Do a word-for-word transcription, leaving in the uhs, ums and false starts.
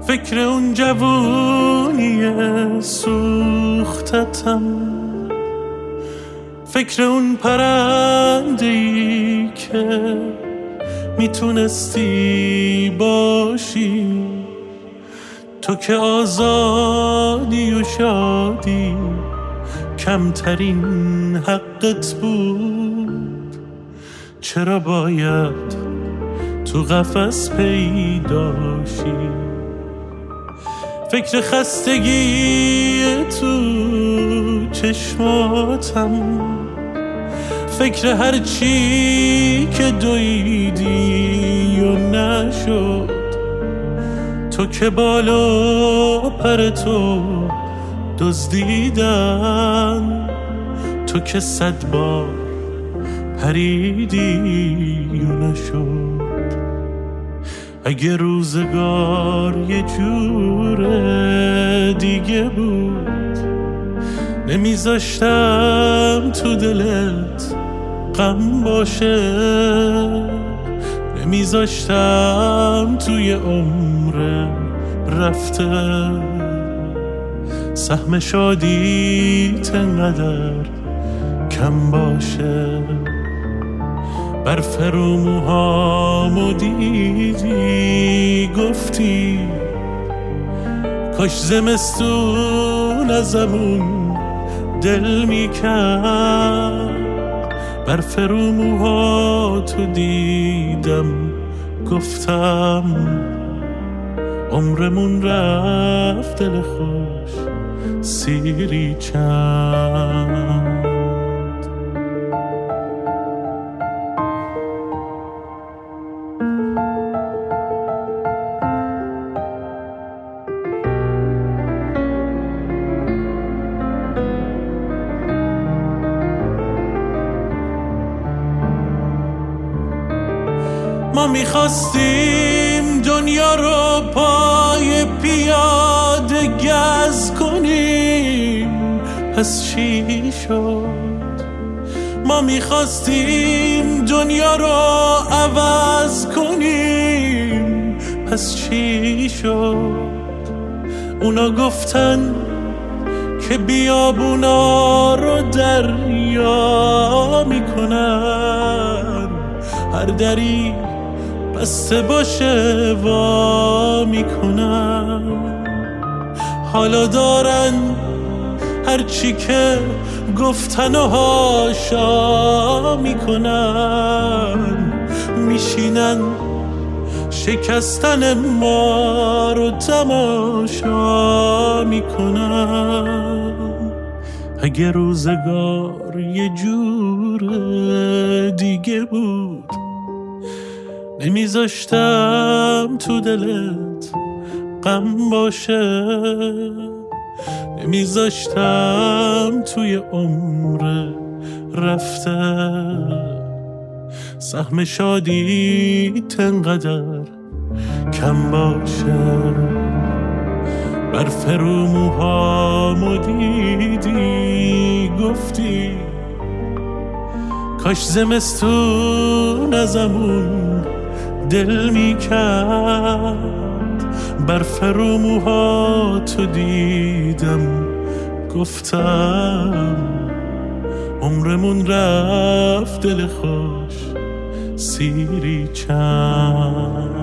فکر اون جوونی سوختتم، فکر اون پرنده‌ای که میتونستی باشی، تو که آزادی و شادی کمترین حقت بود. چرا باید تو قفس پیداشی؟ فکر خستگی تو چشماتم، فکر هر چی که دویدی و نشد، تو که بالا پر تو دزدیدن، تو که صد بار پریدی و نشد. اگه روزگار یه جور دیگه بود، نمیذاشتم تو دلت غم باشه، نمیذاشتم توی عمر رفته سهم شادیت انقدر کم باشه. برف رو موهامو دیدی گفتی کاش زمستون ازمون دل میکرد. برف رو موهاتو دیدم گفتم عمرمون رفت دل خوش سیری چند. ما میخواستیم دنیا رو پای پیاده گز کنیم، پس چی شد؟ ما میخواستیم دنیا رو عوض کنیم، پس چی شد؟ اونا گفتن که بیابونا رو دریا میکنن، هر دری بسته باشه وا میکنن. حالا دارن هر چی که گفتن و هاشا میکنن، میشینن شکستن ما رو تماشا میکنن. اگه روزگار یه جور دیگه بود، نمیذاشتم تو دلت غم باشه، نمیذاشتم توی عمر رفته سهم شادیت انقدر کم باشه. برف رو موهامو دیدی گفتی کاش زمستون ازمون دل میکرد. برف رو موهاتو دیدم گفتم عمرمون رفت دل خوش سیری چند.